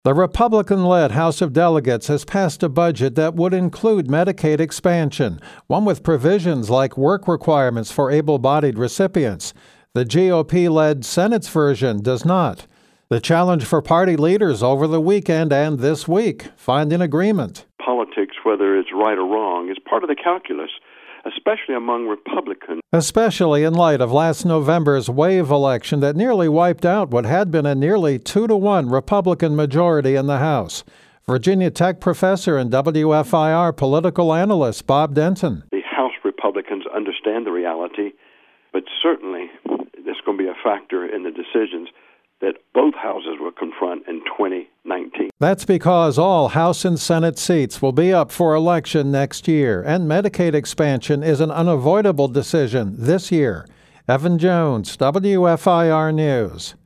The Republican-led House of Delegates has passed a budget that would include Medicaid expansion, one with provisions like work requirements for able-bodied recipients. The GOP-led Senate's version does not. The challenge for party leaders over the weekend and this week: find an agreement. Politics, whether it's right or wrong, is part of the calculus, especially among Republicans. Especially in light of last November's wave election that nearly wiped out what had been a nearly 2-to-1 Republican majority in the House. Virginia Tech professor and WFIR political analyst Bob Denton. The House Republicans understand the reality, but certainly there's going to be a factor in the decisions that both houses will confront in 2019. That's because all House and Senate seats will be up for election next year, and Medicaid expansion is an unavoidable decision this year. Evan Jones, WFIR News.